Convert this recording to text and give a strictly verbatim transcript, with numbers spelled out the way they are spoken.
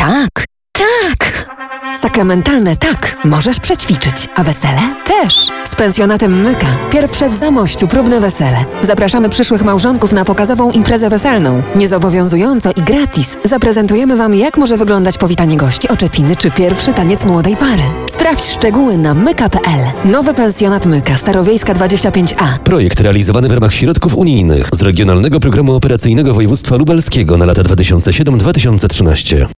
Tak, tak! Sakramentalne tak możesz przećwiczyć, a wesele też. Z pensjonatem Myka. Pierwsze w Zamościu próbne wesele. Zapraszamy przyszłych małżonków na pokazową imprezę weselną. Niezobowiązująco i gratis zaprezentujemy Wam, jak może wyglądać powitanie gości, oczepiny czy pierwszy taniec młodej pary. Sprawdź szczegóły na myka kropka pe el. Nowy pensjonat Myka, Starowiejska dwadzieścia pięć a. Projekt realizowany w ramach środków unijnych z Regionalnego Programu Operacyjnego Województwa Lubelskiego na lata dwa tysiące siódmy do dwa tysiące trzynastego.